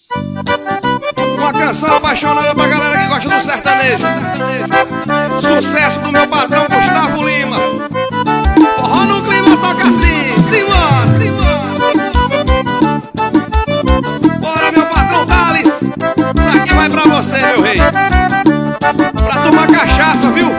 Uma canção apaixonada pra galera que gosta do sertanejo. Sucesso do meu patrão Gustavo Lima. Forró no clima toca assim. Simbora, simbora. Bora, meu patrão Thales. Isso aqui vai pra você, meu rei. Pra tomar cachaça, viu?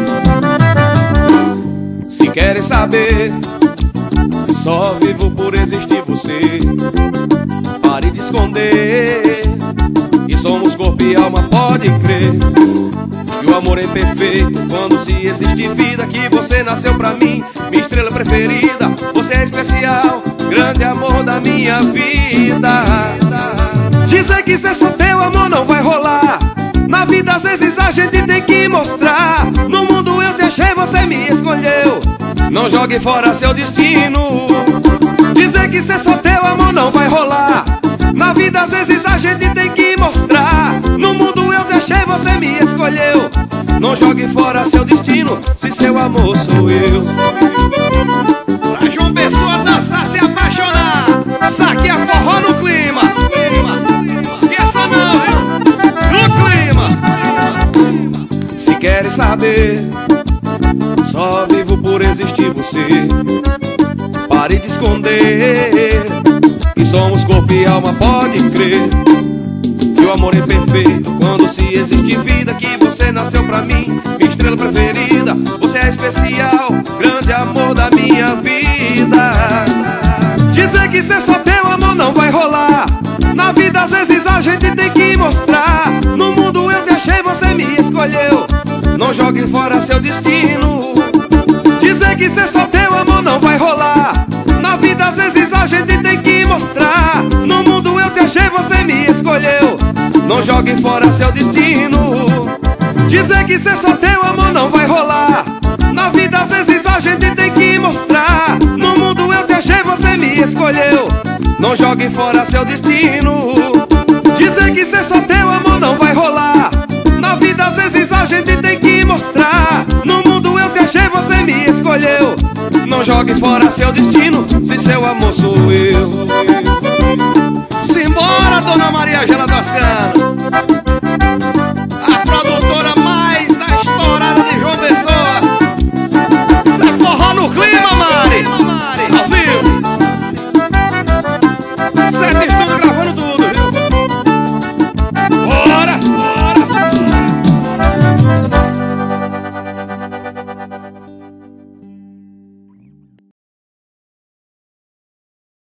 Se querem saber, só vivo por existir você. Pare de esconder, e somos corpo e alma, pode crer. E o amor é perfeito quando se existe vida. Que você nasceu pra mim, minha estrela preferida. Você é especial, grande amor da minha vida. Dizer que ser só teu amor não vai rolar. Na vida às vezes a gente tem que mostrar. No mundo eu te achei, você me escolheu. Não jogue fora seu destino. Dizer que ser só teu amor não vai rolar. Na vida às vezes a gente tem que mostrar. No mundo eu deixei, você me escolheu. Não jogue fora seu destino, se seu amor sou eu. Pra João Pessoa dançar, se apaixonar. Saque a forró no clima. Esqueça não, viu? No clima. Se querem saber, só vivo por existir você. Pare de esconder, que somos corpo e alma, pode crer. Que o amor é perfeito quando se existe vida. Que você nasceu pra mim, minha estrela preferida. Você é especial, grande amor da minha vida. Dizer que ser só teu amor não vai rolar. Na vida às vezes a gente tem que mostrar. No mundo eu deixei, você me escolheu. Não jogue fora seu destino. Dizer que ser só teu amor não vai rolar. Na vida às vezes a gente tem que mostrar. No mundo eu te achei, você me escolheu. Não jogue fora seu destino. Dizer que ser só teu amor não vai rolar. Na vida às vezes a gente tem que mostrar. No mundo eu te achei, você me escolheu. Não jogue fora seu destino. Dizer que ser só teu amor não vai rolar. Na vida às vezes a gente tem que mostrar. No mundo eu te achei, você me escolheu. Não jogue fora seu destino, se seu amor sou eu. Simbora, Dona Maria Gela Toscana.